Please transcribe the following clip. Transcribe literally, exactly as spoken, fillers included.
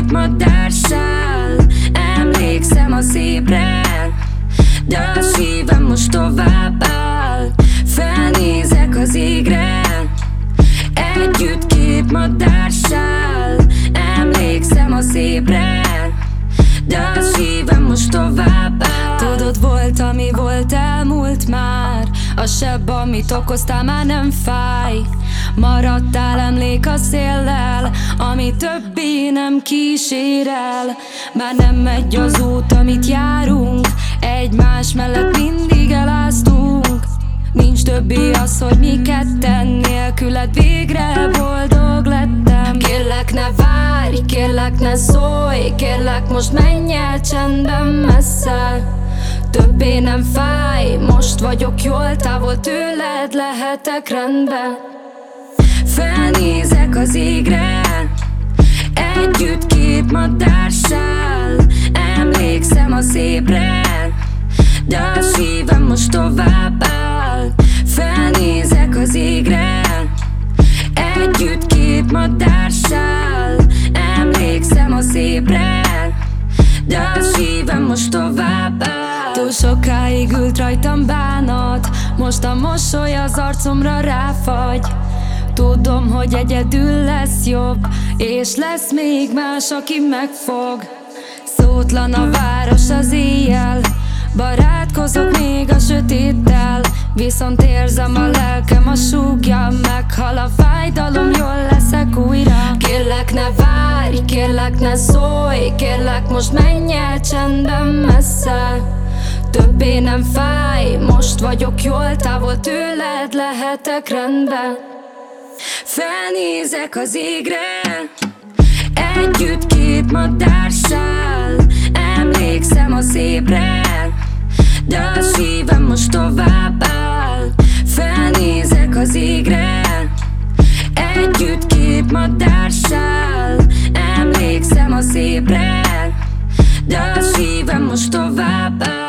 két madársál. Emlékszem a szépre, de a szívem most tovább áll. Felnézek az égre, együtt két madársál. Emlékszem a szépre, de a szívem most tovább áll. Tudod, volt, ami volt, elmúlt már. A seb, amit okoztál, már nem fáj. Maradtál emlék a széllel, ami többé nem kísérel. Már nem megy az út, amit járunk, egymás mellett mindig eláztunk. Nincs többé az, hogy mi ketten, nélküled végre boldog lettem. Kérlek, ne várj, kérlek, ne szólj, kérlek, most menj el csendben messze. Többé nem fáj, most vagyok jól, távol tőled lehetek rendben. Felnézek az égre, együtt két madársál. Emlékszem a szépre, de a szívem most tovább áll. Felnézek az égre, együtt két madársál. Emlékszem a szépre, de a szívem most tovább áll. Túl sokáig ült rajtam bánat, most a mosoly az arcomra ráfagy. Tudom, hogy egyedül lesz jobb, és lesz még más, aki megfog. Szótlan a város az éjjel, barátkozok még a sötéttel. Viszont érzem a lelkem a súgja, meghal a fájdalom, jól leszek újra. Kérlek, ne várj, kérlek, ne szólj, kérlek, most menj el csendben messze. Többé nem fáj, most vagyok jól, távol tőled lehetek rendben. Felnézek az égre, együtt két madársál. Emlékszem a szépre, de a szívem most tovább áll. Felnézek az égre, együtt két madársál. Emlékszem a szépre, de a szívem most tovább áll.